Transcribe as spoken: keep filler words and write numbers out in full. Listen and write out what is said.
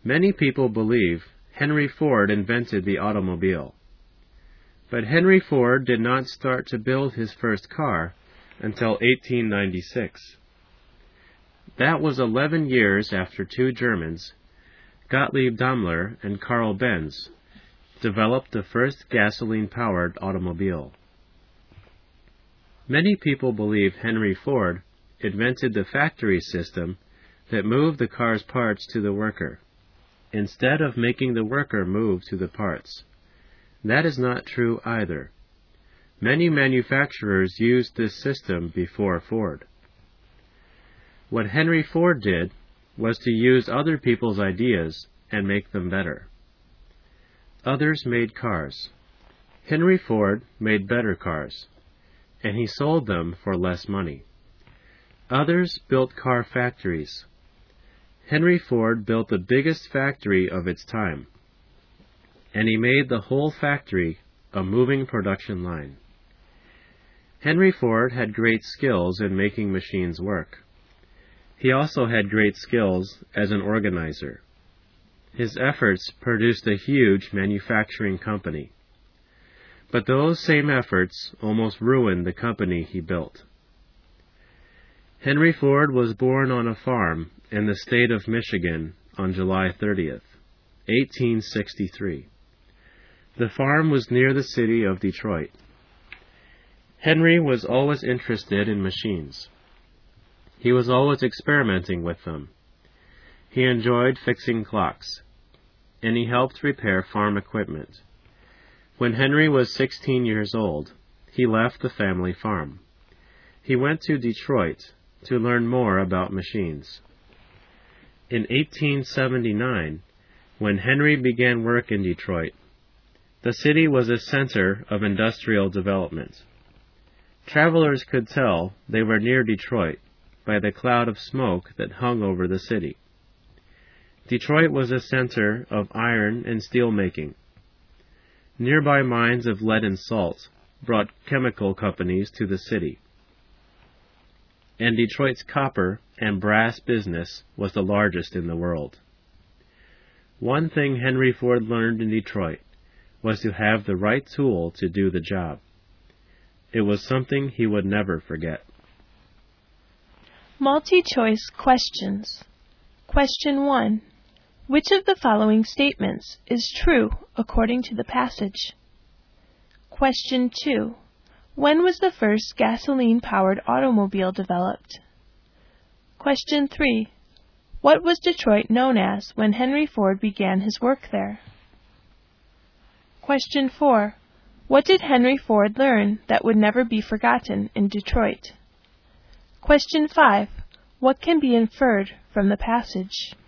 Many people believe Henry Ford invented the automobile. But Henry Ford did not start to build his first car until eighteen ninety-six. That was eleven years after two Germans, Gottlieb Daimler and Carl Benz, developed the first gasoline-powered automobile. Many people believe Henry Ford invented the factory system that moved the car's parts to the worker, instead of making the worker move to the parts. That is not true either. Many manufacturers used this system before Ford. What Henry Ford did was to use other people's ideas and make them better. Others made cars. Henry Ford made better cars, and he sold them for less money. Others built car factories. Henry Ford built the biggest factory of its time, and he made the whole factory a moving production line. Henry Ford had great skills in making machines work. He also had great skills as an organizer. His efforts produced a huge manufacturing company. But those same efforts almost ruined the company he built. Henry Ford was born on a farm in the state of Michigan on July thirtieth, eighteen sixty-three. The farm was near the city of Detroit. Henry was always interested in machines. He was always experimenting with them. He enjoyed fixing clocks, and he helped repair farm equipment. When Henry was sixteen years old, he left the family farm. He went to Detroit to learn more about machines. In eighteen seventy-nine, when Henry began work in Detroit, the city was a center of industrial development. Travelers could tell they were near Detroit by the cloud of smoke that hung over the city. Detroit was a center of iron and steel making. Nearby mines of lead and salt brought chemical companies to the city. And Detroit's copper and brass business was the largest in the world. One thing Henry Ford learned in Detroit was to have the right tool to do the job. It was something he would never forget. Multi-choice questions. Question one. Which of the following statements is true according to the passage? Question two. When was the first gasoline-powered automobile developed? Question three. What was Detroit known as when Henry Ford began his work there? Question four. What did Henry Ford learn that would never be forgotten in Detroit? Question five. What can be inferred from the passage?